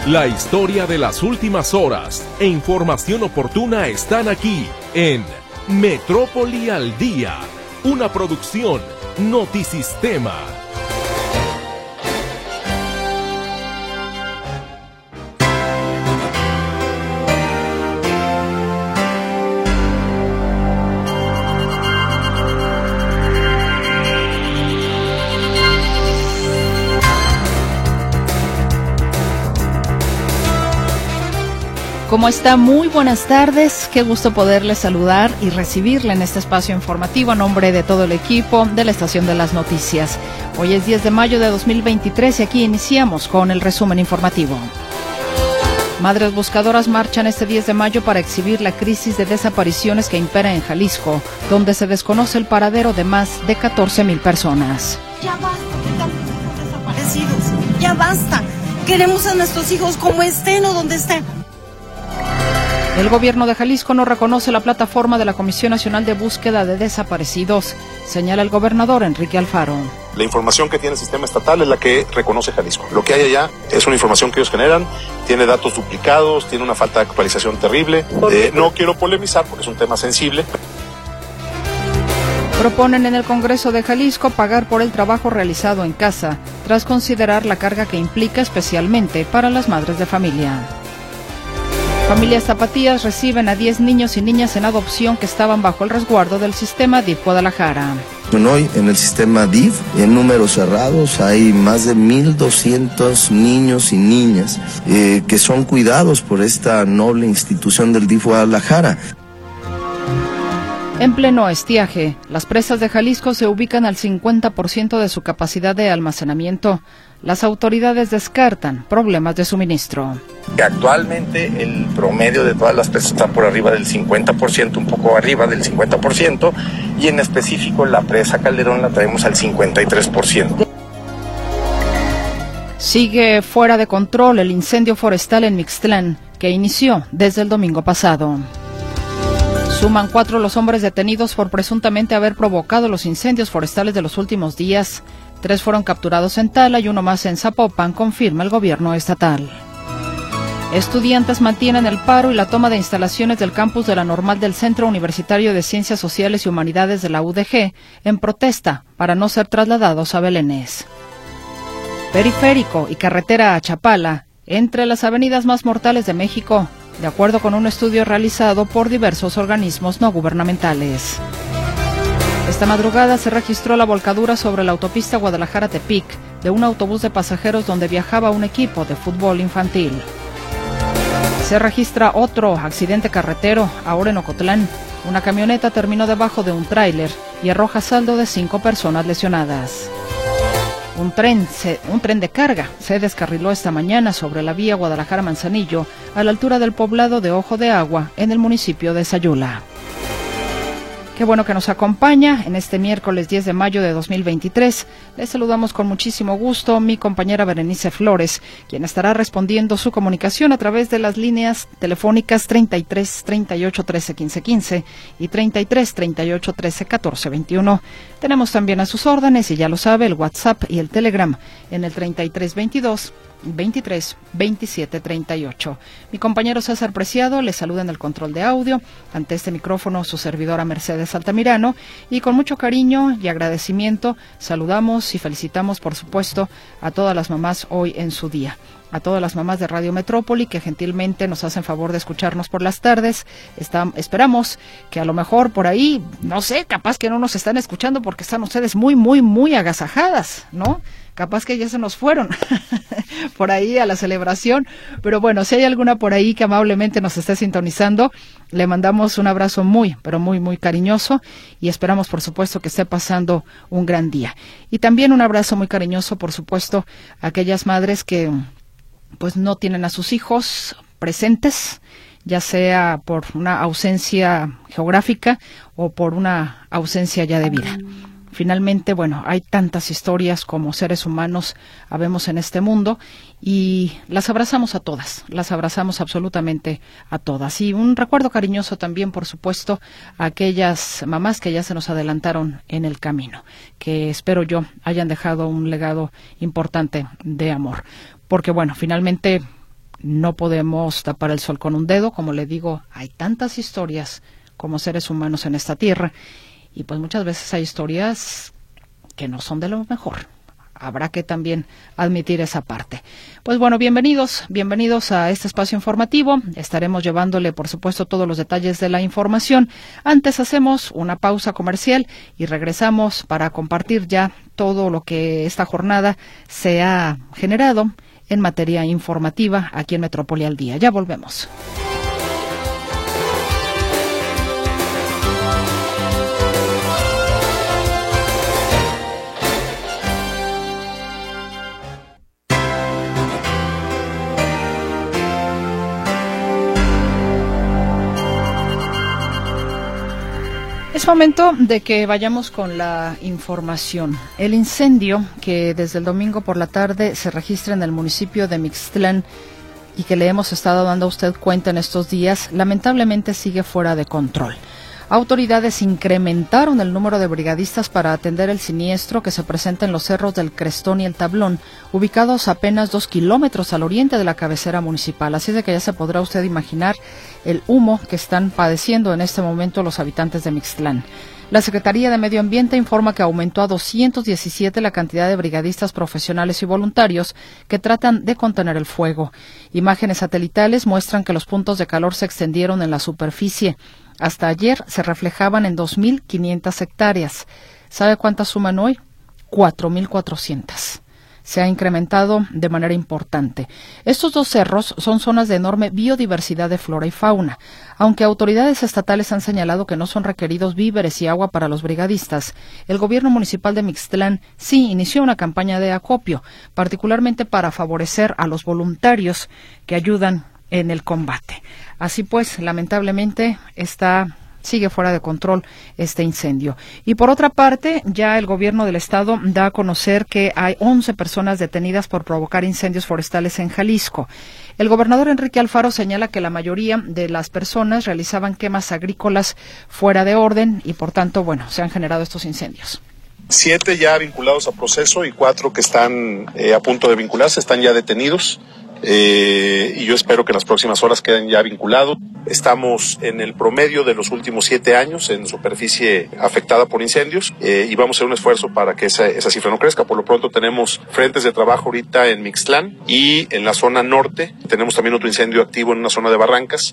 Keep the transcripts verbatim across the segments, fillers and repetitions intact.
La historia de las últimas horas e información oportuna están aquí en Metrópoli al Día, una producción Notisistema. ¿Cómo está? Muy buenas tardes. Qué gusto poderle saludar y recibirle en este espacio informativo a nombre de todo el equipo de la Estación de las Noticias. Hoy es diez de mayo de dos mil veintitrés y aquí iniciamos con el resumen informativo. Madres buscadoras marchan este diez de mayo para exhibir la crisis de desapariciones que impera en Jalisco, donde se desconoce el paradero de más de catorce mil personas. Ya basta, que desaparecidos. Ya basta. Queremos a nuestros hijos como estén o donde estén. El gobierno de Jalisco no reconoce la plataforma de la Comisión Nacional de Búsqueda de Desaparecidos, señala el gobernador Enrique Alfaro. La información que tiene el sistema estatal es la que reconoce Jalisco. Lo que hay allá es una información que ellos generan, tiene datos duplicados, tiene una falta de actualización terrible. Eh, no quiero polemizar porque es un tema sensible. Proponen en el Congreso de Jalisco pagar por el trabajo realizado en casa, tras considerar la carga que implica especialmente para las madres de familia. Familias zapatías reciben a diez niños y niñas en adopción que estaban bajo el resguardo del sistema D I F Guadalajara. Hoy en el sistema D I F, en números cerrados, hay más de mil doscientos niños y niñas eh, que son cuidados por esta noble institución del D I F Guadalajara. En pleno estiaje, las presas de Jalisco se ubican al cincuenta por ciento de su capacidad de almacenamiento. Las autoridades descartan problemas de suministro. Actualmente el promedio de todas las presas está por arriba del cincuenta por ciento, un poco arriba del cincuenta por ciento, y en específico la presa Calderón la traemos al cincuenta y tres por ciento. Sigue fuera de control el incendio forestal en Mixtlán, que inició desde el domingo pasado. Suman cuatro los hombres detenidos por presuntamente haber provocado los incendios forestales de los últimos días. Tres fueron capturados en Tala y uno más en Zapopan, confirma el gobierno estatal. Estudiantes mantienen el paro y la toma de instalaciones del campus de la Normal del Centro Universitario de Ciencias Sociales y Humanidades de la U D G en protesta para no ser trasladados a Belénes. Periférico y carretera a Chapala, entre las avenidas más mortales de México, de acuerdo con un estudio realizado por diversos organismos no gubernamentales. Esta madrugada se registró la volcadura sobre la autopista Guadalajara-Tepic de un autobús de pasajeros donde viajaba un equipo de fútbol infantil. Se registra otro accidente carretero, ahora en Ocotlán. Una camioneta terminó debajo de un tráiler y arroja saldo de cinco personas lesionadas. Un tren, se, un tren de carga se descarriló esta mañana sobre la vía Guadalajara-Manzanillo, a la altura del poblado de Ojo de Agua, en el municipio de Sayula. Qué bueno que nos acompaña en este miércoles diez de mayo de dos mil veintitrés. Les saludamos con muchísimo gusto mi compañera Berenice Flores, quien estará respondiendo su comunicación a través de las líneas telefónicas treinta y tres, treinta y ocho, trece, quince, quince y treinta y tres, treinta y ocho, trece, catorce, veintiuno. Tenemos también a sus órdenes, y ya lo sabe, el WhatsApp y el Telegram en el treinta y tres, veintidós, veintitrés, veintisiete, treinta y ocho. Mi compañero César Preciado le saluda en el control de audio. Ante este micrófono su servidora Mercedes Altamirano, y con mucho cariño y agradecimiento saludamos y felicitamos, por supuesto, a todas las mamás hoy en su día. A todas las mamás de Radio Metrópoli que gentilmente nos hacen favor de escucharnos por las tardes. Está, esperamos que a lo mejor por ahí, no sé, capaz que no nos están escuchando porque están ustedes muy, muy, muy agasajadas, ¿no? Capaz que ya se nos fueron por ahí a la celebración, pero bueno, si hay alguna por ahí que amablemente nos esté sintonizando, le mandamos un abrazo muy, pero muy, muy cariñoso, y esperamos, por supuesto, que esté pasando un gran día. Y también un abrazo muy cariñoso, por supuesto, a aquellas madres que pues no tienen a sus hijos presentes, ya sea por una ausencia geográfica o por una ausencia ya de vida. Finalmente, bueno, hay tantas historias como seres humanos habemos en este mundo, y las abrazamos a todas, las abrazamos absolutamente a todas. Y un recuerdo cariñoso también, por supuesto, a aquellas mamás que ya se nos adelantaron en el camino, que espero yo hayan dejado un legado importante de amor. Porque, bueno, finalmente no podemos tapar el sol con un dedo. Como le digo, hay tantas historias como seres humanos en esta tierra, y pues muchas veces hay historias que no son de lo mejor. Habrá que también admitir esa parte. Pues bueno, bienvenidos, bienvenidos a este espacio informativo. Estaremos llevándole, por supuesto, todos los detalles de la información. Antes hacemos una pausa comercial y regresamos para compartir ya todo lo que esta jornada se ha generado en materia informativa aquí en Metrópoli al Día. Ya volvemos. Es momento de que vayamos con la información. El incendio que desde el domingo por la tarde se registra en el municipio de Mixtlán y que le hemos estado dando a usted cuenta en estos días, lamentablemente sigue fuera de control. Autoridades incrementaron el número de brigadistas para atender el siniestro que se presenta en los cerros del Crestón y el Tablón, ubicados apenas dos kilómetros al oriente de la cabecera municipal. Así de que ya se podrá usted imaginar el humo que están padeciendo en este momento los habitantes de Mixtlán. La Secretaría de Medio Ambiente informa que aumentó a doscientos diecisiete la cantidad de brigadistas profesionales y voluntarios que tratan de contener el fuego. Imágenes satelitales muestran que los puntos de calor se extendieron en la superficie. Hasta ayer se reflejaban en dos mil quinientas hectáreas. ¿Sabe cuántas suman hoy? cuatro mil cuatrocientas. Se ha incrementado de manera importante. Estos dos cerros son zonas de enorme biodiversidad de flora y fauna. Aunque autoridades estatales han señalado que no son requeridos víveres y agua para los brigadistas, el gobierno municipal de Mixtlán sí inició una campaña de acopio, particularmente para favorecer a los voluntarios que ayudan en el combate. Así pues, lamentablemente, está sigue fuera de control este incendio. Y por otra parte, ya el gobierno del estado da a conocer que hay once personas detenidas por provocar incendios forestales en Jalisco. El gobernador Enrique Alfaro señala que la mayoría de las personas realizaban quemas agrícolas fuera de orden y, por tanto, bueno, se han generado estos incendios. Siete ya vinculados a proceso y cuatro que están eh, a punto de vincularse, están ya detenidos. Eh, y yo espero que en las próximas horas queden ya vinculados. Estamos en el promedio de los últimos siete años en superficie afectada por incendios eh, y vamos a hacer un esfuerzo para que esa, esa cifra no crezca. Por lo pronto tenemos frentes de trabajo ahorita en Mixtlán y en la zona norte. Tenemos también otro incendio activo en una zona de Barrancas.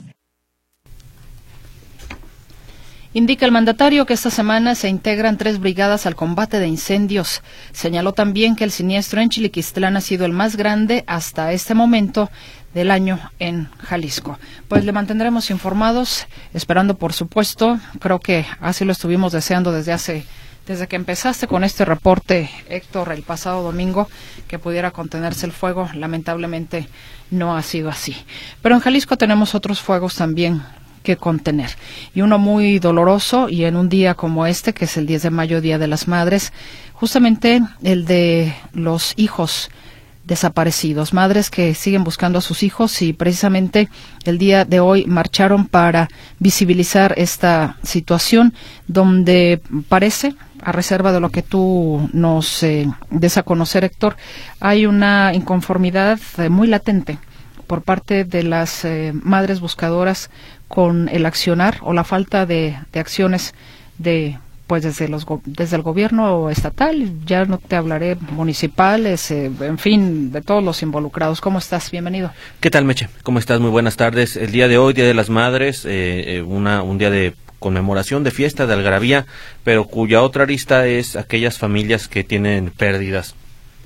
Indica el mandatario que esta semana se integran tres brigadas al combate de incendios. Señaló también que el siniestro en Chiliquistlán ha sido el más grande hasta este momento del año en Jalisco. Pues le mantendremos informados, esperando, por supuesto, creo que así lo estuvimos deseando desde hace, desde que empezaste con este reporte, Héctor, el pasado domingo, que pudiera contenerse el fuego. Lamentablemente no ha sido así. Pero en Jalisco tenemos otros fuegos también que contener, y uno muy doloroso, y en un día como este, que es el diez de mayo, Día de las Madres, justamente el de los hijos desaparecidos, madres que siguen buscando a sus hijos, y precisamente el día de hoy marcharon para visibilizar esta situación, donde parece, a reserva de lo que tú nos eh, des a conocer, Héctor, hay una inconformidad eh, muy latente por parte de las eh, madres buscadoras con el accionar o la falta de, de acciones de pues desde los desde el gobierno estatal, ya no te hablaré municipales, eh, en fin, de todos los involucrados. ¿Cómo estás? Bienvenido. ¿Qué tal, Meche? ¿Cómo estás? Muy buenas tardes. El día de hoy, Día de las Madres, eh, una un día de conmemoración, de fiesta, de algarabía, pero cuya otra arista es aquellas familias que tienen pérdidas.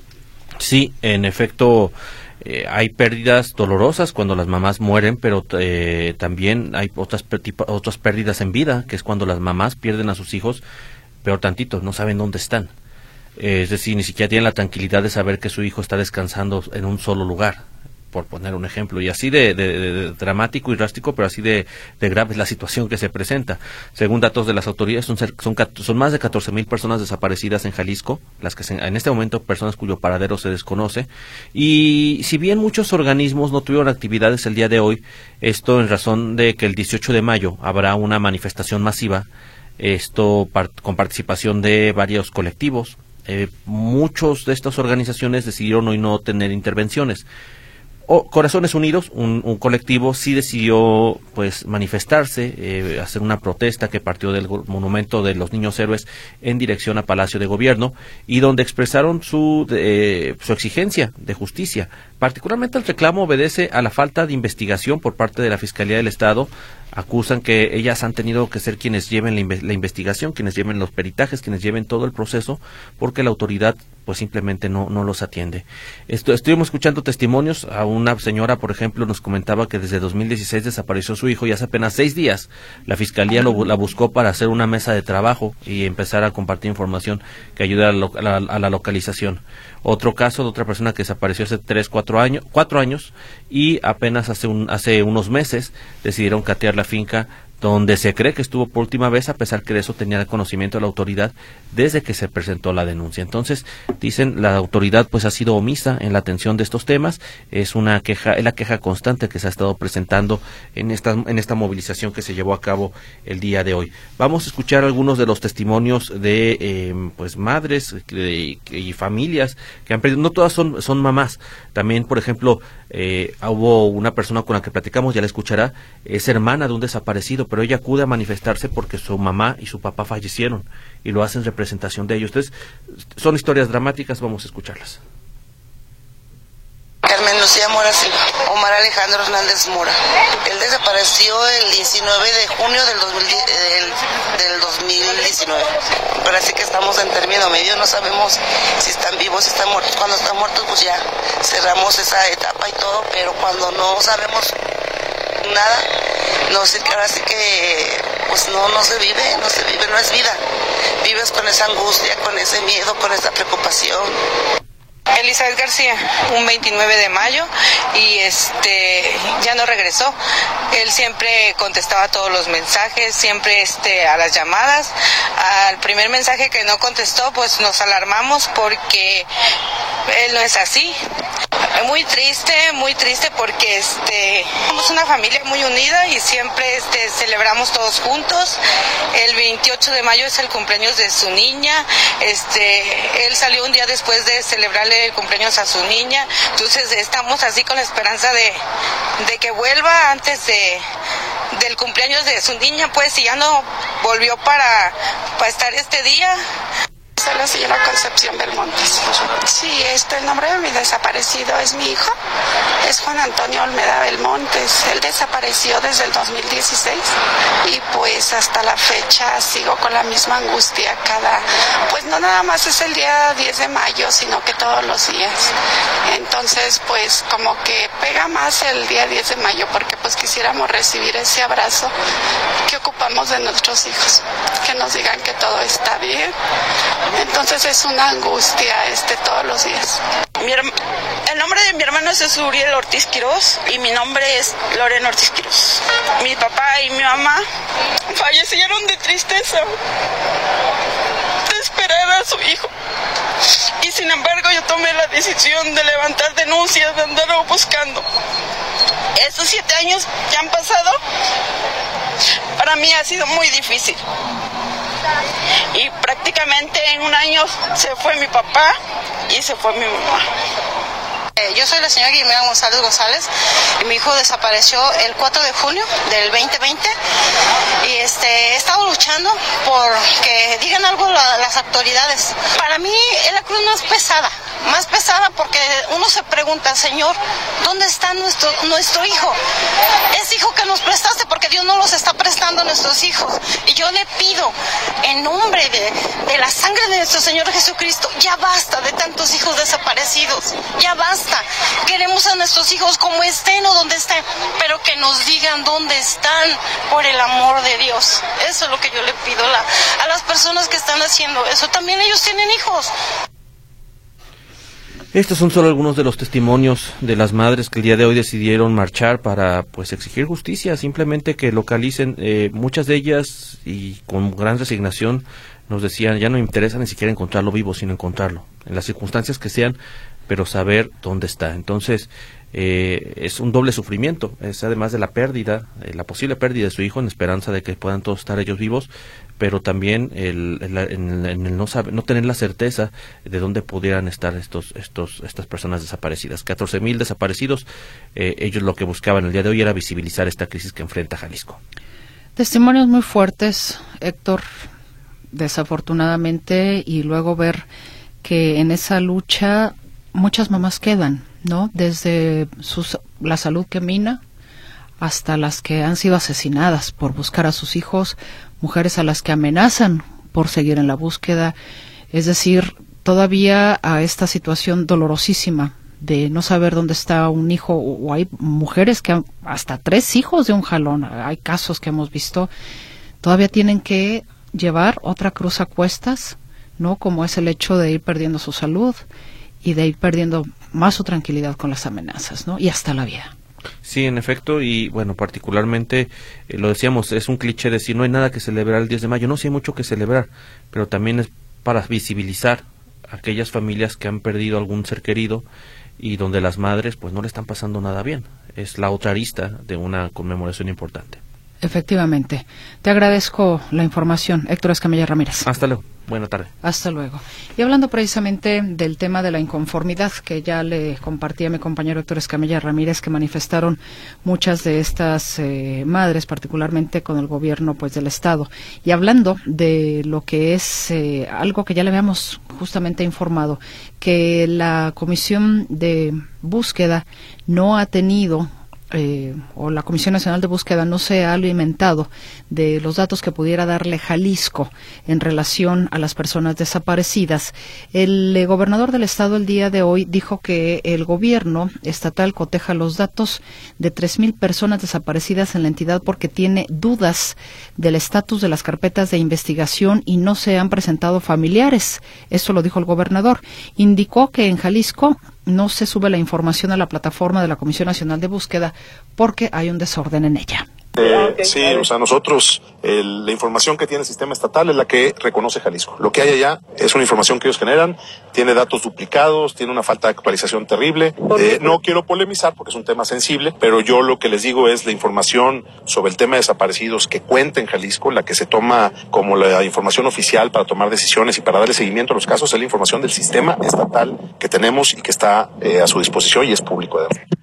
Sí, en efecto, Eh, hay pérdidas dolorosas cuando las mamás mueren, pero eh, también hay otras, otras pérdidas en vida, que es cuando las mamás pierden a sus hijos, peor tantito, no saben dónde están. Eh, es decir, ni siquiera tienen la tranquilidad de saber que su hijo está descansando en un solo lugar, por poner un ejemplo. Y así de, de, de dramático y drástico, pero así de, de grave es la situación que se presenta. Según datos de las autoridades, son, son, son más de catorce mil personas desaparecidas en Jalisco, las que se, en este momento personas cuyo paradero se desconoce. Y si bien muchos organismos no tuvieron actividades el día de hoy, esto en razón de que el dieciocho de mayo habrá una manifestación masiva, esto par, con participación de varios colectivos. Eh, muchos de estas organizaciones decidieron hoy no tener intervenciones. O Corazones Unidos, un, un colectivo, sí decidió pues manifestarse, eh, hacer una protesta que partió del monumento de los Niños Héroes en dirección a Palacio de Gobierno, y donde expresaron su, eh, su exigencia de justicia. Particularmente el reclamo obedece a la falta de investigación por parte de la Fiscalía del Estado. Acusan que ellas han tenido que ser quienes lleven la, inve la investigación, quienes lleven los peritajes, quienes lleven todo el proceso, porque la autoridad pues simplemente no, no los atiende. Esto, estuvimos escuchando testimonios. A una señora, por ejemplo, nos comentaba que desde dos mil dieciséis desapareció su hijo y hace apenas seis días la Fiscalía lo, la buscó para hacer una mesa de trabajo y empezar a compartir información que ayude a la, a la, a la localización. Otro caso de otra persona que desapareció hace tres, cuatro años, cuatro años y apenas hace, un, hace unos meses decidieron catear la finca donde se cree que estuvo por última vez, a pesar que de eso tenía conocimiento de la autoridad desde que se presentó la denuncia. Entonces, dicen, la autoridad pues ha sido omisa en la atención de estos temas. Es una queja, es la queja constante que se ha estado presentando en esta, en esta movilización que se llevó a cabo el día de hoy. Vamos a escuchar algunos de los testimonios de eh, pues madres de, y familias que han perdido. No todas son, son mamás. También, por ejemplo, eh, hubo una persona con la que platicamos, ya la escuchará, es hermana de un desaparecido, pero ella acude a manifestarse porque su mamá y su papá fallecieron y lo hacen en representación de ellos. Entonces, son historias dramáticas, vamos a escucharlas. Carmen Lucía Mora Silva, Omar Alejandro Hernández Mora. Él desapareció el diecinueve de junio del, dos mil, del, del dos mil diecinueve. Pero así que estamos en término medio, no sabemos si están vivos, si están muertos. Cuando están muertos, pues ya cerramos esa etapa y todo, pero cuando no sabemos nada, no sé, ahora sí que pues no, no se vive, no se vive, no es vida. Vives con esa angustia, con ese miedo, con esa preocupación. Elizabeth García, un veintinueve de mayo, y este ya no regresó. Él siempre contestaba todos los mensajes, siempre este a las llamadas. Al primer mensaje que no contestó, pues nos alarmamos porque él no es así. Muy triste, muy triste porque este somos una familia muy unida y siempre este celebramos todos juntos. El veintiocho de mayo es el cumpleaños de su niña. Este, él salió un día después de celebrarle el cumpleaños a su niña. Entonces estamos así con la esperanza de, de que vuelva antes de del cumpleaños de su niña, pues, y ya no volvió para, para estar este día. Soy la señora Concepción Belmontes. Sí, este, el nombre de mi desaparecido es mi hijo, es Juan Antonio Olmeda Belmontes. Él desapareció desde el dos mil dieciséis y pues hasta la fecha sigo con la misma angustia cada, pues no nada más es el día diez de mayo, sino que todos los días. Entonces pues como que pega más el día diez de mayo porque pues quisiéramos recibir ese abrazo que ocupamos de nuestros hijos, que nos digan que todo está bien. Entonces es una angustia este todos los días. Mi el nombre de mi hermano es Uriel Ortiz Quirós y mi nombre es Lorena Ortiz Quirós. Mi papá y mi mamá fallecieron de tristeza, de esperar a su hijo. Y sin embargo yo tomé la decisión de levantar denuncias, de andarlo buscando. Estos siete años que han pasado, para mí ha sido muy difícil. Y prácticamente en un año se fue mi papá y se fue mi mamá. Yo soy la señora Guillermina González González y mi hijo desapareció el cuatro de junio del veinte veinte y este, he estado luchando por que digan algo la, las autoridades. Para mí es la cruz más pesada, más pesada porque uno se pregunta, Señor, ¿dónde está nuestro, nuestro hijo? Es hijo que nos prestaste porque Dios no los está prestando a nuestros hijos. Y yo le pido en nombre de, de la sangre de nuestro Señor Jesucristo, ya basta de tantos hijos desaparecidos, ya basta. Queremos a nuestros hijos como estén o donde estén, pero que nos digan dónde están por el amor de Dios. Eso es lo que yo le pido a, la, a las personas que están haciendo eso. También ellos tienen hijos. Estos son solo algunos de los testimonios de las madres que el día de hoy decidieron marchar para pues exigir justicia, simplemente que localicen, eh, muchas de ellas y con gran resignación nos decían, ya no me interesa ni siquiera encontrarlo vivo, sino encontrarlo, en las circunstancias que sean, pero saber dónde está. Entonces, eh, es un doble sufrimiento, es además de la pérdida, eh, la posible pérdida de su hijo, en esperanza de que puedan todos estar ellos vivos, pero también el, el, el, el no saber, no tener la certeza de dónde pudieran estar estos, estos, estas personas desaparecidas. catorce mil desaparecidos, eh, ellos lo que buscaban el día de hoy era visibilizar esta crisis que enfrenta Jalisco. Testimonios muy fuertes, Héctor, desafortunadamente, y luego ver que en esa lucha muchas mamás quedan, ¿no? Desde sus, la salud que mina hasta las que han sido asesinadas por buscar a sus hijos, mujeres a las que amenazan por seguir en la búsqueda, es decir, todavía a esta situación dolorosísima de no saber dónde está un hijo, o hay mujeres que han, hasta tres hijos de un jalón, hay casos que hemos visto, todavía tienen que llevar otra cruz a cuestas, ¿no? Como es el hecho de ir perdiendo su salud y de ir perdiendo más su tranquilidad con las amenazas, ¿no? Y hasta la vida. Sí, en efecto, y bueno, particularmente, eh, lo decíamos, es un cliché decir, no hay nada que celebrar el diez de mayo, no, sí hay mucho que celebrar, pero también es para visibilizar a aquellas familias que han perdido algún ser querido y donde las madres pues no le están pasando nada bien. Es la otra arista de una conmemoración importante. Efectivamente. Te agradezco la información, Héctor Escamilla Ramírez. Hasta luego. Buena tarde. Hasta luego. Y hablando precisamente del tema de la inconformidad que ya le compartí a mi compañero Héctor Escamilla Ramírez, que manifestaron muchas de estas eh, madres, particularmente con el gobierno pues del Estado. Y hablando de lo que es eh, algo que ya le habíamos justamente informado, que la Comisión de Búsqueda no ha tenido Eh, o la Comisión Nacional de Búsqueda no se ha alimentado de los datos que pudiera darle Jalisco en relación a las personas desaparecidas. El eh, gobernador del estado el día de hoy dijo que el gobierno estatal coteja los datos de tres mil personas desaparecidas en la entidad porque tiene dudas del estatus de las carpetas de investigación y no se han presentado familiares. Eso lo dijo el gobernador. Indicó que en Jalisco no se sube la información a la plataforma de la Comisión Nacional de Búsqueda porque hay un desorden en ella. Eh, sí, o sea, nosotros, el, la información que tiene el sistema estatal es la que reconoce Jalisco. Lo que hay allá es una información que ellos generan, tiene datos duplicados, tiene una falta de actualización terrible. Eh, no quiero polemizar porque es un tema sensible, pero yo lo que les digo es la información sobre el tema de desaparecidos que cuenta en Jalisco, la que se toma como la información oficial para tomar decisiones y para darle seguimiento a los casos, es la información del sistema estatal que tenemos y que está eh, a su disposición y es público.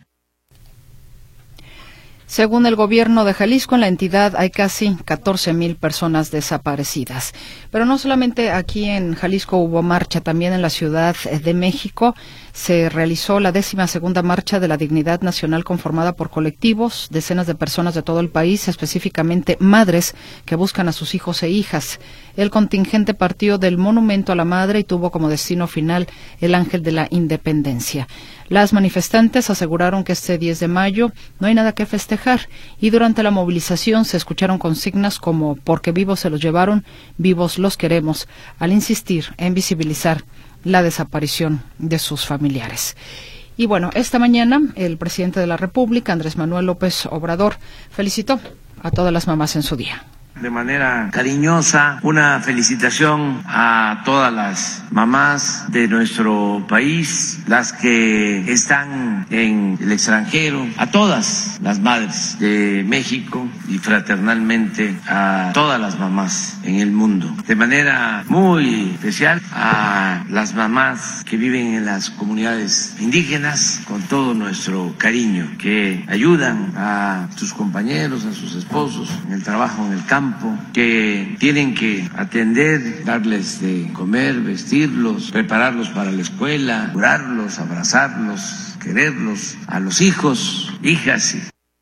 Según el gobierno de Jalisco, en la entidad hay casi catorce mil personas desaparecidas. Pero no solamente aquí en Jalisco hubo marcha, también en la Ciudad de México se realizó la décima segunda marcha de la Dignidad Nacional conformada por colectivos, decenas de personas de todo el país, específicamente madres que buscan a sus hijos e hijas. El contingente partió del Monumento a la Madre y tuvo como destino final el Ángel de la Independencia. Las manifestantes aseguraron que este diez de mayo no hay nada que festejar y durante la movilización se escucharon consignas como porque vivos se los llevaron, vivos los queremos, al insistir en visibilizar la desaparición de sus familiares. Y bueno, esta mañana el presidente de la República, Andrés Manuel López Obrador, felicitó a todas las mamás en su día. De manera cariñosa, una felicitación a todas las mamás de nuestro país, las que están en el extranjero, a todas las madres de México y fraternalmente a todas las mamás en el mundo. De manera muy especial a las mamás que viven en las comunidades indígenas, con todo nuestro cariño, que ayudan a sus compañeros, a sus esposos en el trabajo en el campo, que tienen que atender, darles de comer, vestirlos, prepararlos para la escuela, curarlos, abrazarlos, quererlos, a los hijos, hijas.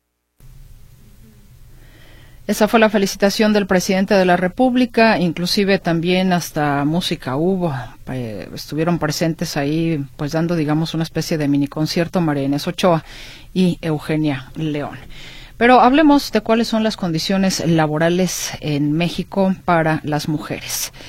Esa fue la felicitación del presidente de la República, inclusive también hasta música hubo, eh, estuvieron presentes ahí, pues dando, digamos, una especie de mini concierto María Inés Ochoa y Eugenia León. Pero hablemos de cuáles son las condiciones laborales en México para las mujeres.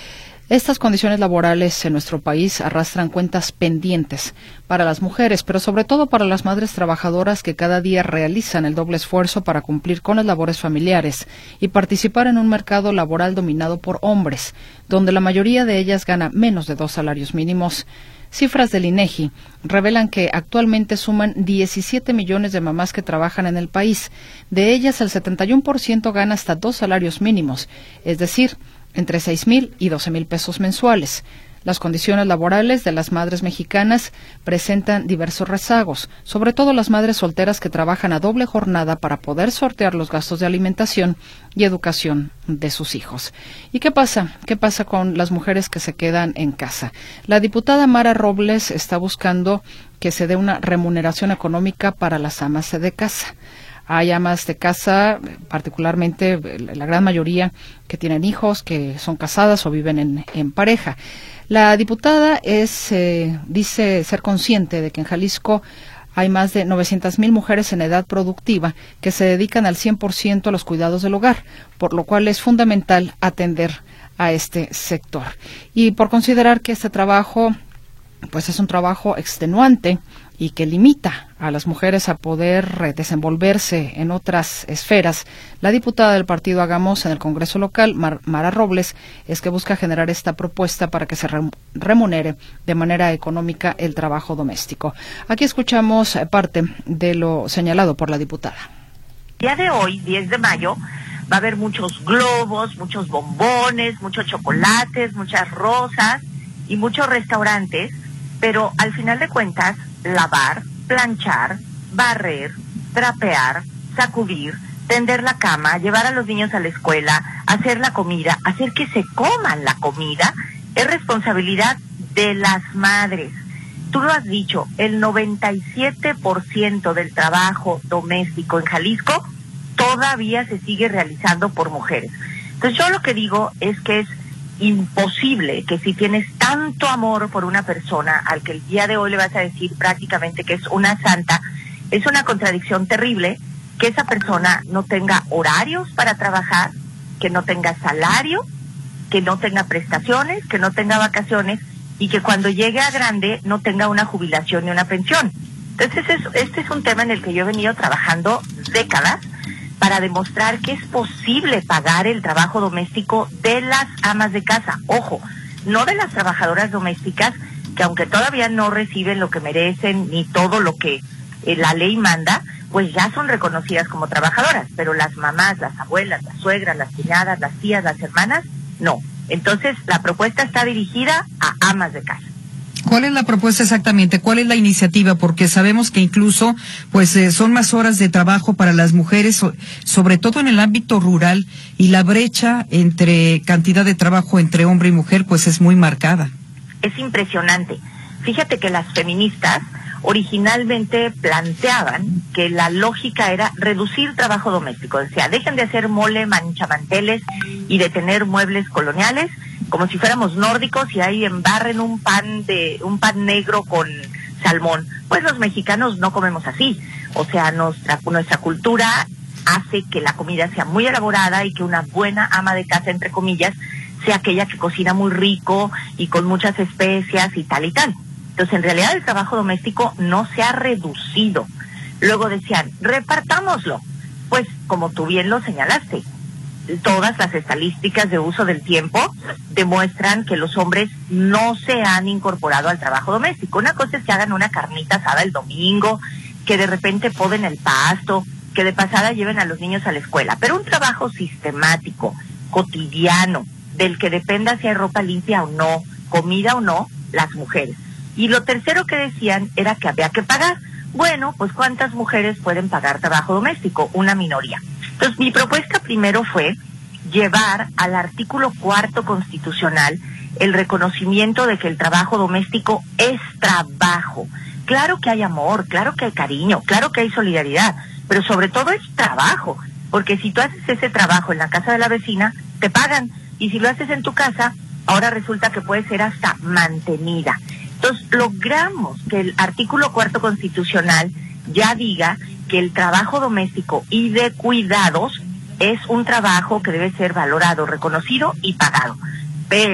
Estas condiciones laborales en nuestro país arrastran cuentas pendientes para las mujeres, pero sobre todo para las madres trabajadoras que cada día realizan el doble esfuerzo para cumplir con las labores familiares y participar en un mercado laboral dominado por hombres, donde la mayoría de ellas gana menos de dos salarios mínimos. Cifras del INEGI revelan que actualmente suman diecisiete millones de mamás que trabajan en el país. De ellas, el setenta y uno por ciento gana hasta dos salarios mínimos, es decir, entre seis mil y doce mil pesos mensuales. Las condiciones laborales de las madres mexicanas presentan diversos rezagos, sobre todo las madres solteras que trabajan a doble jornada para poder sortear los gastos de alimentación y educación de sus hijos. ¿Y qué pasa? ¿Qué pasa con las mujeres que se quedan en casa? La diputada Mara Robles está buscando que se dé una remuneración económica para las amas de casa. Hay amas de casa, particularmente la gran mayoría, que tienen hijos, que son casadas o viven en, en pareja. La diputada es, eh, dice ser consciente de que en Jalisco hay más de novecientas mil mujeres en edad productiva que se dedican al cien por ciento a los cuidados del hogar, por lo cual es fundamental atender a este sector. Y por considerar que este trabajo pues es un trabajo extenuante y que limita a las mujeres a poder desenvolverse en otras esferas, la diputada del partido Hagamos en el Congreso local, Mar Mara Robles, es que busca generar esta propuesta para que se remunere de manera económica el trabajo doméstico. Aquí escuchamos parte de lo señalado por la diputada. El día de hoy, diez de mayo, va a haber muchos globos, muchos bombones, muchos chocolates, muchas rosas y muchos restaurantes, pero al final de cuentas, lavar, planchar, barrer, trapear, sacudir, tender la cama, llevar a los niños a la escuela, hacer la comida, hacer que se coman la comida, es responsabilidad de las madres. Tú lo has dicho, el noventa y siete por ciento del trabajo doméstico en Jalisco todavía se sigue realizando por mujeres. Entonces yo lo que digo es que es imposible que si tienes tanto amor por una persona al que el día de hoy le vas a decir prácticamente que es una santa, es una contradicción terrible que esa persona no tenga horarios para trabajar, que no tenga salario, que no tenga prestaciones, que no tenga vacaciones y que cuando llegue a grande no tenga una jubilación ni una pensión. Entonces es, este es un tema en el que yo he venido trabajando décadas para demostrar que es posible pagar el trabajo doméstico de las amas de casa. Ojo, no de las trabajadoras domésticas, que aunque todavía no reciben lo que merecen ni todo lo que eh, la ley manda, pues ya son reconocidas como trabajadoras, pero las mamás, las abuelas, las suegras, las cuñadas, las tías, las hermanas, no. Entonces, la propuesta está dirigida a amas de casa. ¿Cuál es la propuesta exactamente? ¿Cuál es la iniciativa? Porque sabemos que incluso pues eh, son más horas de trabajo para las mujeres, so, sobre todo en el ámbito rural, y la brecha entre cantidad de trabajo entre hombre y mujer pues es muy marcada. Es impresionante. Fíjate que las feministas originalmente planteaban que la lógica era reducir trabajo doméstico. O sea, dejen de hacer mole, manchamanteles y de tener muebles coloniales, como si fuéramos nórdicos y ahí embarren un pan de un pan negro con salmón. Pues los mexicanos no comemos así. O sea, nuestra nuestra cultura hace que la comida sea muy elaborada y que una buena ama de casa, entre comillas, sea aquella que cocina muy rico y con muchas especias y tal y tal. Entonces, en realidad el trabajo doméstico no se ha reducido. Luego decían, repartámoslo. Pues, como tú bien lo señalaste, todas las estadísticas de uso del tiempo demuestran que los hombres no se han incorporado al trabajo doméstico. Una cosa es que hagan una carnita asada el domingo, que de repente poden el pasto, que de pasada lleven a los niños a la escuela. Pero un trabajo sistemático, cotidiano, del que dependa si hay ropa limpia o no, comida o no, las mujeres. Y lo tercero que decían era que había que pagar. Bueno, pues ¿cuántas mujeres pueden pagar trabajo doméstico? Una minoría. Entonces, mi propuesta primero fue llevar al artículo cuarto constitucional el reconocimiento de que el trabajo doméstico es trabajo. Claro que hay amor, claro que hay cariño, claro que hay solidaridad, pero sobre todo es trabajo, porque si tú haces ese trabajo en la casa de la vecina, te pagan, y si lo haces en tu casa, ahora resulta que puede ser hasta mantenida. Entonces, logramos que el artículo cuarto constitucional ya diga que el trabajo doméstico y de cuidados es un trabajo que debe ser valorado, reconocido y pagado. Pero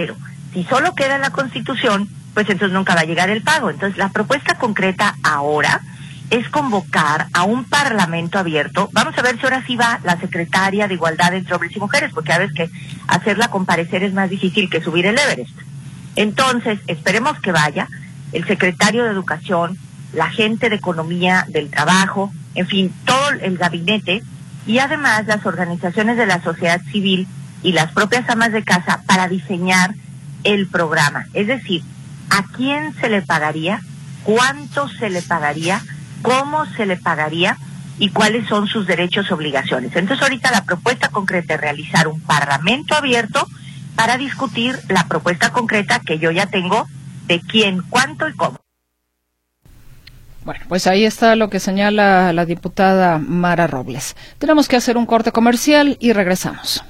Si solo queda en la Constitución, pues entonces nunca va a llegar el pago. Entonces la propuesta concreta ahora es convocar a un parlamento abierto. Vamos a ver si ahora sí va la secretaria de Igualdad entre Hombres y Mujeres, porque sabes que hacerla comparecer es más difícil que subir el Everest. Entonces, esperemos que vaya el secretario de Educación, la gente de Economía, del Trabajo, en fin, todo el gabinete, y además las organizaciones de la sociedad civil y las propias amas de casa para diseñar el programa. Es decir, ¿a quién se le pagaría? ¿Cuánto se le pagaría? ¿Cómo se le pagaría? ¿Y cuáles son sus derechos y obligaciones? Entonces ahorita la propuesta concreta es realizar un parlamento abierto para discutir la propuesta concreta que yo ya tengo de quién, cuánto y cómo. Bueno, pues ahí está lo que señala la diputada Mara Robles. Tenemos que hacer un corte comercial y regresamos.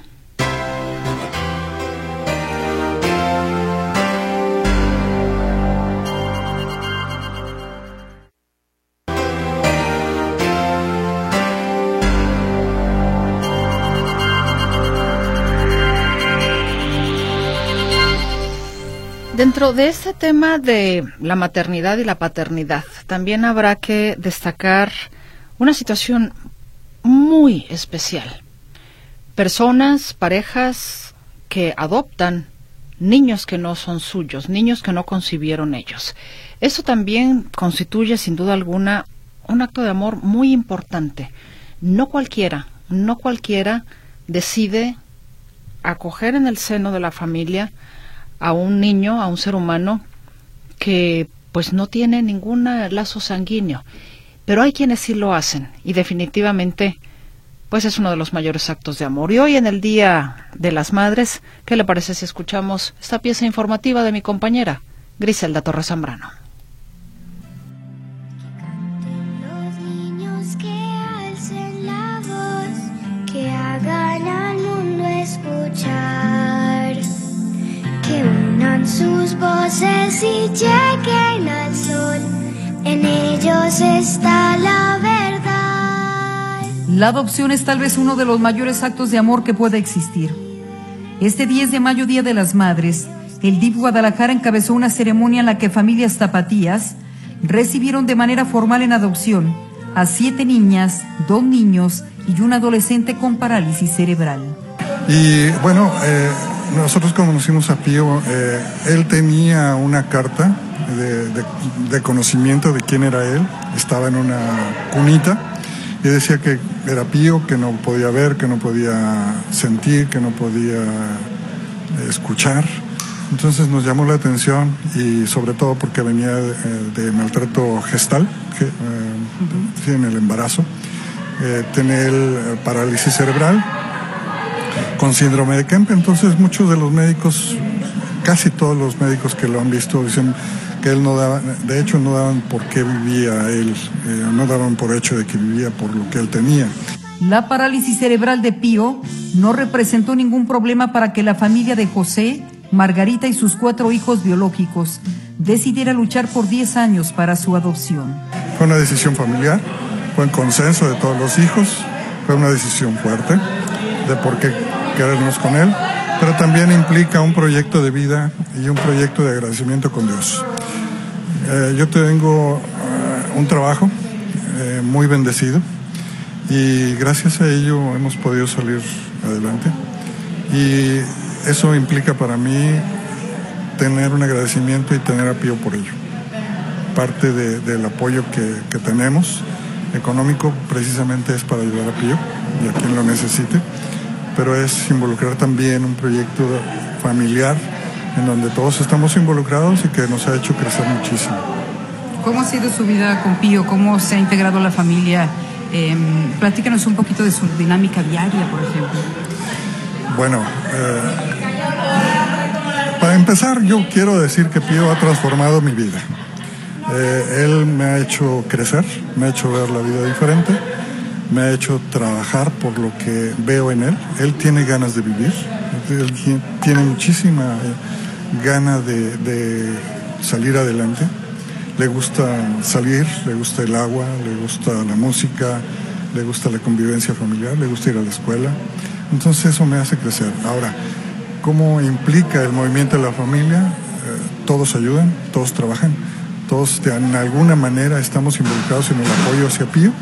Dentro de este tema de la maternidad y la paternidad, también habrá que destacar una situación muy especial. Personas, parejas que adoptan niños que no son suyos, niños que no concibieron ellos. Eso también constituye, sin duda alguna, un acto de amor muy importante. No cualquiera, no cualquiera decide acoger en el seno de la familia a un niño, a un ser humano que pues no tiene ningún lazo sanguíneo, pero hay quienes sí lo hacen y definitivamente pues es uno de los mayores actos de amor. Y hoy en el Día de las Madres, ¿qué le parece si escuchamos esta pieza informativa de mi compañera Griselda Torres Zambrano? Los niños que alcen la voz, que hagan al mundo escuchar, que unan sus voces y lleguen al sol, en ellos está la verdad. La adopción es tal vez uno de los mayores actos de amor que pueda existir. Este diez de mayo, Día de las Madres, el D I F Guadalajara encabezó una ceremonia en la que familias tapatías recibieron de manera formal en adopción a siete niñas, dos niños y un adolescente con parálisis cerebral. Y bueno, eh, nosotros conocimos a Pío, eh, él tenía una carta de, de, de conocimiento de quién era él, estaba en una cunita y decía que era Pío, que no podía ver, que no podía sentir, que no podía escuchar. Entonces nos llamó la atención y sobre todo porque venía de, de maltrato gestal, que, eh, uh-huh. en el embarazo, eh, tenía el parálisis cerebral con síndrome de Kemp. Entonces muchos de los médicos, casi todos los médicos que lo han visto dicen que él no daba, de hecho no daban por qué vivía él, eh, no daban por hecho de que vivía por lo que él tenía. La parálisis cerebral de Pío no representó ningún problema para que la familia de José, Margarita y sus cuatro hijos biológicos decidiera luchar por diez años para su adopción. Fue una decisión familiar, fue en consenso de todos los hijos, fue una decisión fuerte de por qué querernos con él, pero también implica un proyecto de vida y un proyecto de agradecimiento con Dios. Eh, yo tengo uh, un trabajo eh, muy bendecido y gracias a ello hemos podido salir adelante y eso implica para mí tener un agradecimiento y tener a Pío por ello. Parte de, del apoyo que, que tenemos económico precisamente es para ayudar a Pío y a quien lo necesite, pero es involucrar también un proyecto familiar en donde todos estamos involucrados y que nos ha hecho crecer muchísimo. ¿Cómo ha sido su vida con Pío? ¿Cómo se ha integrado la familia? Eh, platícanos un poquito de su dinámica diaria, por ejemplo. Bueno, eh, para empezar yo quiero decir que Pío ha transformado mi vida. Eh, él me ha hecho crecer, me ha hecho ver la vida diferente, me ha hecho trabajar por lo que veo en él. Él tiene ganas de vivir, él tiene muchísima gana de, de salir adelante. Le gusta salir, le gusta el agua, le gusta la música, le gusta la convivencia familiar, le gusta ir a la escuela. Entonces eso me hace crecer. Ahora, cómo implica el movimiento de la familia. Eh, todos ayudan, todos trabajan, todos de en alguna manera estamos involucrados en el apoyo hacia Pío.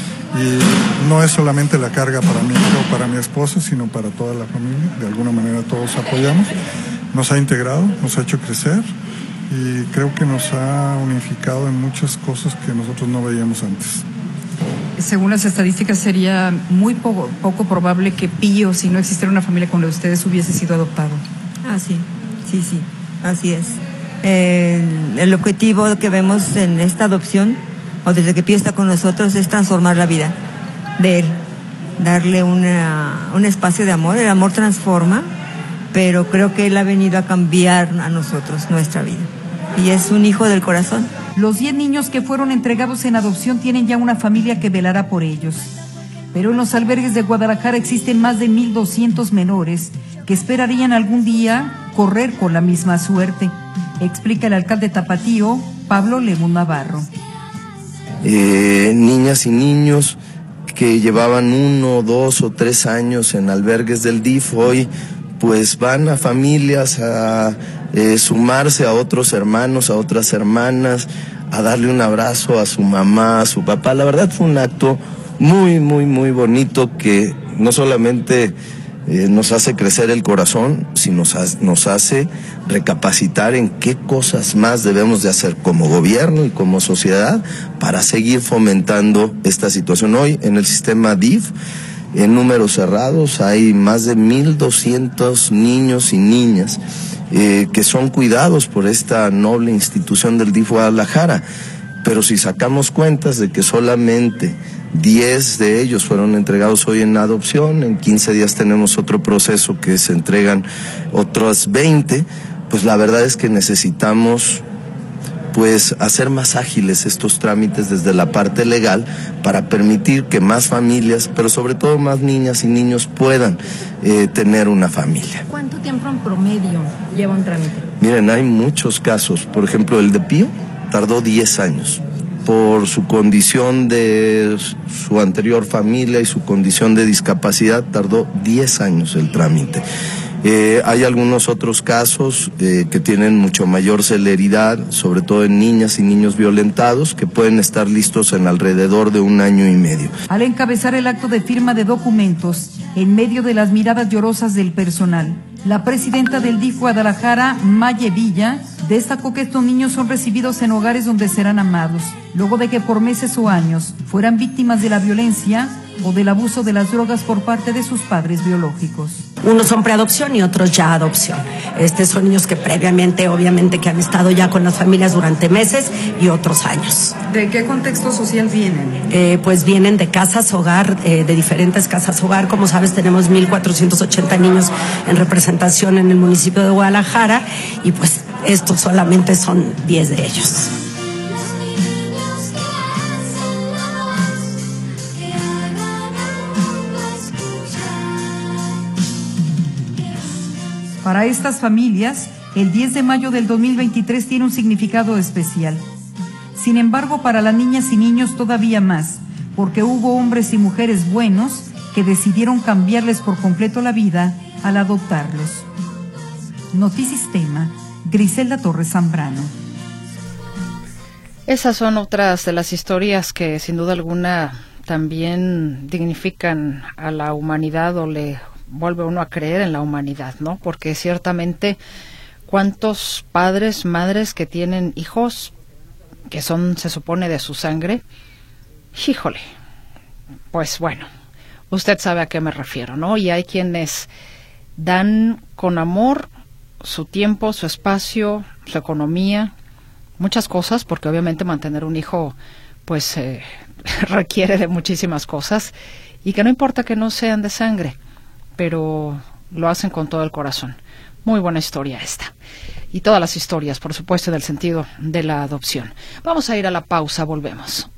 Y no es solamente la carga para mí o para mi esposa, sino para toda la familia. De alguna manera todos apoyamos. Nos ha integrado, nos ha hecho crecer y creo que nos ha unificado en muchas cosas que nosotros no veíamos antes. Según las estadísticas, sería muy poco, poco probable que Pío, si no existiera una familia con la de ustedes, hubiese sido adoptado. Ah, sí, sí, sí, así es. Eh, el objetivo que vemos en esta adopción, o desde que Pío está con nosotros, es transformar la vida de él, darle una, un espacio de amor. El amor transforma, pero creo que él ha venido a cambiar a nosotros nuestra vida. Y es un hijo del corazón. Los diez niños que fueron entregados en adopción tienen ya una familia que velará por ellos. Pero en los albergues de Guadalajara existen más de mil doscientos menores que esperarían algún día correr con la misma suerte, explica el alcalde tapatío, Pablo León Navarro. Eh, niñas y niños que llevaban uno, dos o tres años en albergues del D I F, hoy pues van a familias a eh, sumarse a otros hermanos, a otras hermanas, a darle un abrazo a su mamá, a su papá. La verdad fue un acto muy, muy, muy bonito que no solamente eh, nos hace crecer el corazón, sino nos, ha, nos hace recapacitar en qué cosas más debemos de hacer como gobierno y como sociedad para seguir fomentando esta situación. Hoy en el sistema D I F, en números cerrados, hay más de mil doscientos niños y niñas eh, que son cuidados por esta noble institución del D I F Guadalajara. Pero si sacamos cuentas de que solamente diez de ellos fueron entregados hoy en adopción, en quince días tenemos otro proceso que se entregan otros veinte, pues la verdad es que necesitamos pues hacer más ágiles estos trámites desde la parte legal para permitir que más familias, pero sobre todo más niñas y niños puedan eh, tener una familia. ¿Cuánto tiempo en promedio lleva un trámite? Miren, hay muchos casos. Por ejemplo, el de Pío tardó diez años. Por su condición de su anterior familia y su condición de discapacidad, tardó diez años el trámite. Eh, hay algunos otros casos eh, que tienen mucho mayor celeridad, sobre todo en niñas y niños violentados, que pueden estar listos en alrededor de un año y medio. Al encabezar el acto de firma de documentos, en medio de las miradas llorosas del personal, la presidenta del D I F Guadalajara, Maye Villa, destacó que estos niños son recibidos en hogares donde serán amados, luego de que por meses o años fueran víctimas de la violencia o del abuso de las drogas por parte de sus padres biológicos. Unos son preadopción y otros ya adopción. Este son niños que previamente, obviamente, que han estado ya con las familias durante meses y otros años. ¿De qué contexto social vienen? Eh, pues vienen de casas hogar, eh, de diferentes casas hogar. Como sabes, tenemos mil cuatrocientos ochenta niños en representación en el municipio de Guadalajara y pues estos solamente son diez de ellos. Para estas familias, el diez de mayo del dos mil veintitrés tiene un significado especial. Sin embargo, para las niñas y niños todavía más, porque hubo hombres y mujeres buenos que decidieron cambiarles por completo la vida al adoptarlos. Notisistema, Griselda Torres Zambrano. Esas son otras de las historias que sin duda alguna también dignifican a la humanidad o le vuelve uno a creer en la humanidad, ¿no? Porque ciertamente cuántos padres, madres que tienen hijos que son, se supone, de su sangre, híjole, pues bueno, usted sabe a qué me refiero, ¿no? Y hay quienes dan con amor su tiempo, su espacio, su economía, muchas cosas, porque obviamente mantener un hijo pues eh, requiere de muchísimas cosas, y que no importa que no sean de sangre, pero lo hacen con todo el corazón. Muy buena historia esta. Y todas las historias, por supuesto, del sentido de la adopción. Vamos a ir a la pausa, volvemos.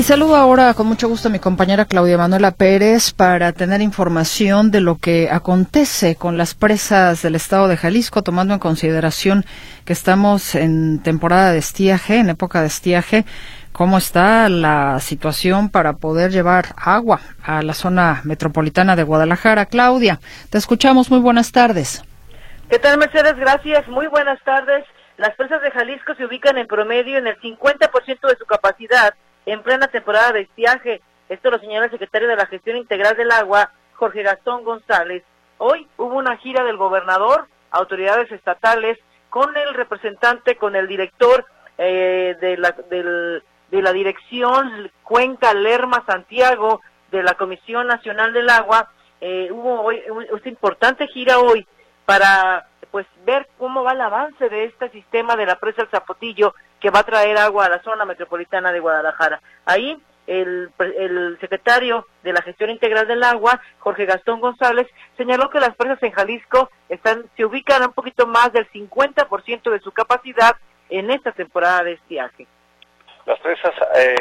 Y saludo ahora con mucho gusto a mi compañera Claudia Manuela Pérez para tener información de lo que acontece con las presas del estado de Jalisco, tomando en consideración que estamos en temporada de estiaje, en época de estiaje. ¿Cómo está la situación para poder llevar agua a la zona metropolitana de Guadalajara? Claudia, te escuchamos. Muy buenas tardes. ¿Qué tal, Mercedes? Gracias. Muy buenas tardes. Las presas de Jalisco se ubican en promedio en el cincuenta por ciento de su capacidad en plena temporada de estiaje. Esto lo señala el secretario de la Gestión Integral del Agua, Jorge Gastón González. Hoy hubo una gira del gobernador, autoridades estatales, con el representante, con el director eh, de la del, de la dirección Cuenca Lerma Santiago de la Comisión Nacional del Agua. Eh, hubo hoy esta importante gira hoy para pues ver cómo va el avance de este sistema de la presa El Zapotillo, que va a traer agua a la zona metropolitana de Guadalajara. Ahí el, el secretario de la Gestión Integral del Agua, Jorge Gastón González, señaló que las presas en Jalisco están se ubican a un poquito más del cincuenta por ciento de su capacidad en esta temporada de estiaje. Las presas,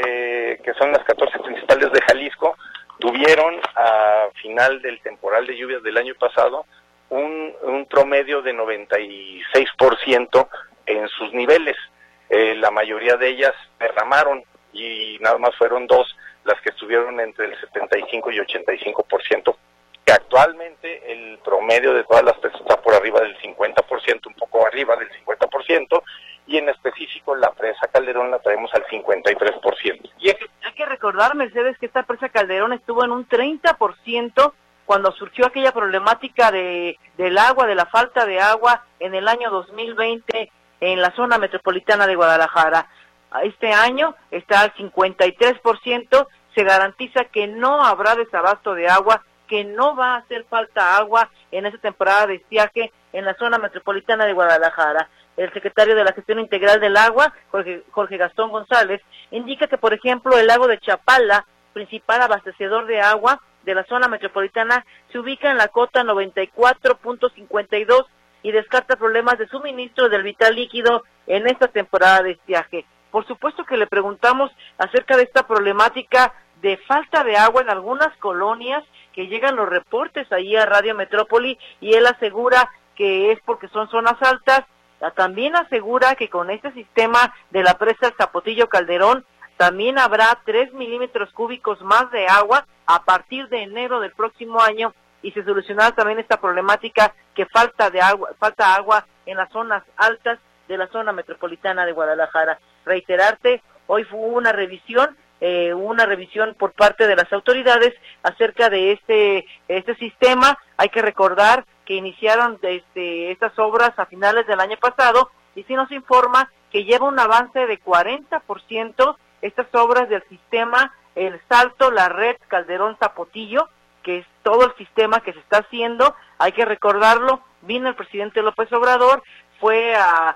eh, que son las catorce principales de Jalisco, tuvieron a final del temporal de lluvias del año pasado un, un promedio de noventa y seis por ciento en sus niveles. Eh, la mayoría de ellas derramaron y nada más fueron dos las que estuvieron entre el setenta y cinco y ochenta y cinco por ciento. Que actualmente el promedio de todas las presas está por arriba del cincuenta por ciento, un poco arriba del cincuenta por ciento, y en específico la presa Calderón la traemos al cincuenta y tres por ciento. Y hay que, hay que recordar, Mercedes, que esta presa Calderón estuvo en un treinta por ciento cuando surgió aquella problemática de del agua, de la falta de agua en el año dos mil veinte en la zona metropolitana de Guadalajara. Este año está al cincuenta y tres por ciento, se garantiza que no habrá desabasto de agua, que no va a hacer falta agua en esta temporada de estiaje en la zona metropolitana de Guadalajara. El secretario de la Gestión Integral del Agua, Jorge, Jorge Gastón González, indica que, por ejemplo, el lago de Chapala, principal abastecedor de agua de la zona metropolitana, se ubica en la cota noventa y cuatro punto cincuenta y dos y descarta problemas de suministro del vital líquido en esta temporada de estiaje. Por supuesto que le preguntamos acerca de esta problemática de falta de agua en algunas colonias, que llegan los reportes ahí a Radio Metrópoli, y él asegura que es porque son zonas altas. También asegura que con este sistema de la presa El Zapotillo Calderón también habrá tres milímetros cúbicos más de agua a partir de enero del próximo año, y se solucionará también esta problemática que falta de agua, falta agua en las zonas altas de la zona metropolitana de Guadalajara. Reiterarte, hoy fue una revisión, eh, una revisión por parte de las autoridades acerca de este este sistema. Hay que recordar que iniciaron este, estas obras a finales del año pasado, y sí nos informa que lleva un avance de cuarenta por ciento estas obras del sistema El Salto, la red Calderón Zapotillo, que es todo el sistema que se está haciendo. Hay que recordarlo, vino el presidente López Obrador, fue a,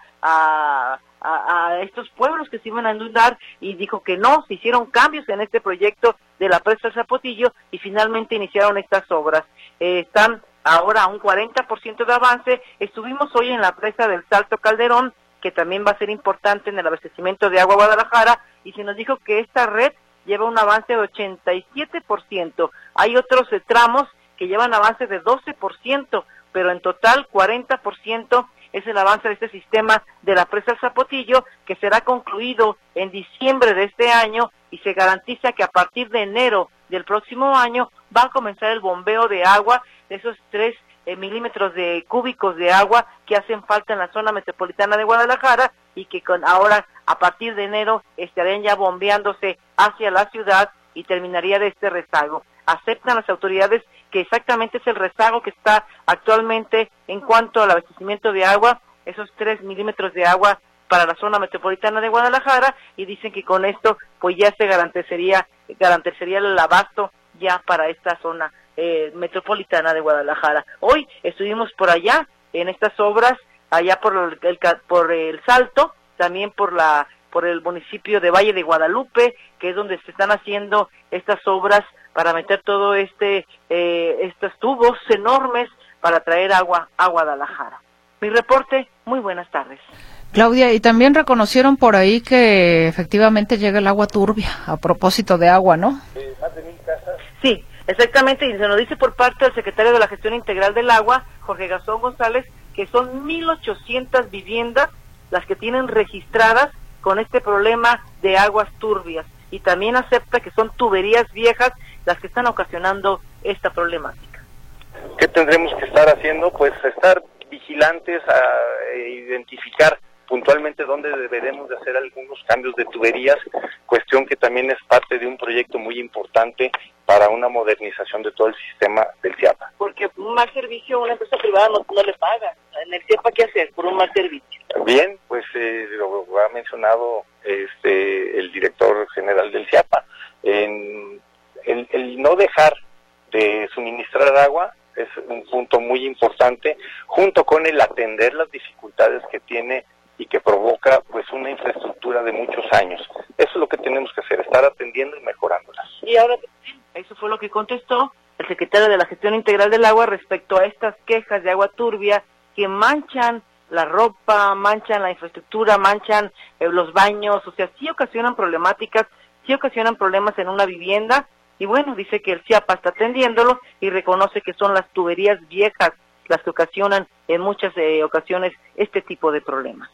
a, a, a estos pueblos que se iban a inundar y dijo que no, se hicieron cambios en este proyecto de la presa El Zapotillo y finalmente iniciaron estas obras. Eh, están ahora a un cuarenta por ciento de avance. Estuvimos hoy en la presa del Salto Calderón, que también va a ser importante en el abastecimiento de agua a Guadalajara, y se nos dijo que esta red lleva un avance de ochenta y siete por ciento. Hay otros eh, tramos que llevan avance de doce por ciento, pero en total cuarenta por ciento es el avance de este sistema de la presa El Zapotillo, que será concluido en diciembre de este año, y se garantiza que a partir de enero del próximo año va a comenzar el bombeo de agua, de esos tres eh, milímetros de cúbicos de agua que hacen falta en la zona metropolitana de Guadalajara, y que con ahora a partir de enero estarían ya bombeándose hacia la ciudad y terminaría de este rezago. Aceptan las autoridades que exactamente es el rezago que está actualmente en cuanto al abastecimiento de agua, esos tres milímetros de agua para la zona metropolitana de Guadalajara, y dicen que con esto pues ya se garantizaría, garantizaría el abasto ya para esta zona eh, metropolitana de Guadalajara. Hoy estuvimos por allá en estas obras, allá por el, el por el Salto, también por la por el municipio de Valle de Guadalupe, que es donde se están haciendo estas obras para meter todo este eh, estos tubos enormes para traer agua a Guadalajara. Mi reporte, muy buenas tardes. Claudia, y también reconocieron por ahí que efectivamente llega el agua turbia, a propósito de agua, ¿no? Eh, más de mil casas. Sí, exactamente, y se nos dice por parte del secretario de la Gestión Integral del Agua, Jorge Gastón González, que son mil ochocientas viviendas las que tienen registradas con este problema de aguas turbias, y también acepta que son tuberías viejas las que están ocasionando esta problemática. ¿Qué tendremos que estar haciendo? Pues estar vigilantes a e identificar puntualmente dónde deberemos de hacer algunos cambios de tuberías, cuestión que también es parte de un proyecto muy importante para una modernización de todo el sistema del CIAPA. Porque un mal servicio una empresa privada no, no le paga. En el CIAPA, ¿qué hacer por un mal servicio? Bien, pues eh, lo ha mencionado este el director general del CIAPA. En, el, el no dejar de suministrar agua es un punto muy importante, junto con el atender las dificultades que tiene y que provoca pues una infraestructura de muchos años. Eso es lo que tenemos que hacer, estar atendiendo y mejorándolas. Y ahora, eso fue lo que contestó el secretario de la Gestión Integral del Agua respecto a estas quejas de agua turbia que manchan la ropa, manchan la infraestructura, manchan eh, los baños, o sea, sí ocasionan problemáticas, sí ocasionan problemas en una vivienda, y bueno, dice que el CIAPA está atendiéndolo y reconoce que son las tuberías viejas las que ocasionan en muchas eh, ocasiones este tipo de problemas.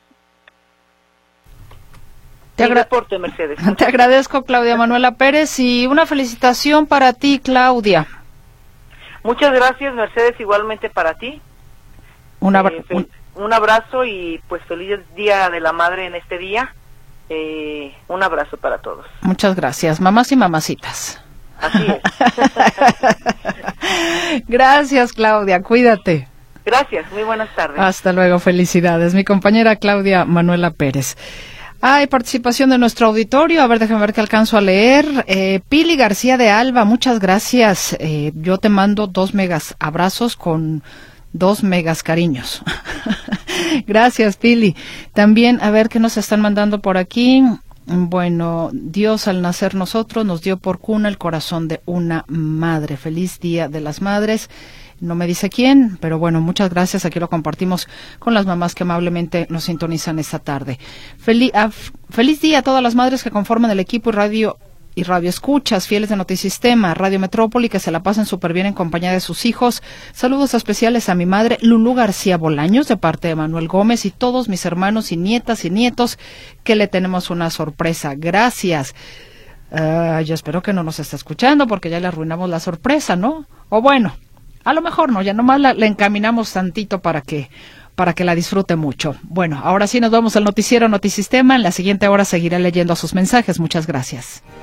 Te, agra reporte, Mercedes. Te agradezco, Claudia Manuela Pérez, y una felicitación para ti, Claudia. Muchas gracias, Mercedes, igualmente para ti. Un, abra eh, un... un abrazo y pues feliz Día de la Madre en este día. Eh, un abrazo para todos. Muchas gracias, mamás y mamacitas. Así es. Gracias, Claudia, cuídate. Gracias, muy buenas tardes. Hasta luego, felicidades. Mi compañera Claudia Manuela Pérez. Hay participación de nuestro auditorio. A ver, déjame ver qué alcanzo a leer. Eh, Pili García de Alba, muchas gracias. Eh, yo te mando dos megas abrazos con dos megas cariños. Gracias, Pili. También, a ver qué nos están mandando por aquí. Bueno, Dios al nacer nosotros nos dio por cuna el corazón de una madre. Feliz Día de las Madres. No me dice quién, pero bueno, muchas gracias. Aquí lo compartimos con las mamás que amablemente nos sintonizan esta tarde. Feliz, uh, feliz día a todas las madres que conforman el equipo y radio y radio escuchas, fieles de Notisistema, Radio Metrópoli, que se la pasen súper bien en compañía de sus hijos. Saludos especiales a mi madre, Lulú García Bolaños, de parte de Manuel Gómez, y todos mis hermanos y nietas y nietos, que le tenemos una sorpresa. Gracias. Uh, yo espero que no nos esté escuchando, porque ya le arruinamos la sorpresa, ¿no? O bueno, a lo mejor no, ya nomás la, la encaminamos tantito para que para que la disfrute mucho. Bueno, ahora sí nos vamos al noticiero Notisistema. En la siguiente hora seguiré leyendo sus mensajes. Muchas gracias.